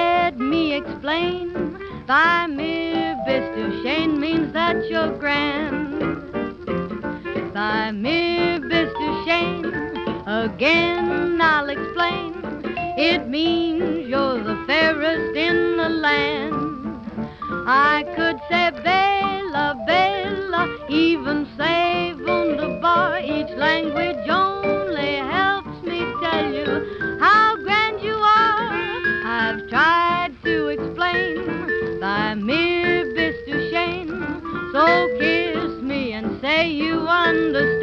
let me explain. Thy mir bist du schön means that you're grand. Thy mir bist du schön, again I'll explain. It means you're the fairest in the land. I could say Bella, Bella, even say wunderbar. Each language only helps me tell you how grand you are. I've tried to explain thy mir bist du schön, so kiss me and say you understand.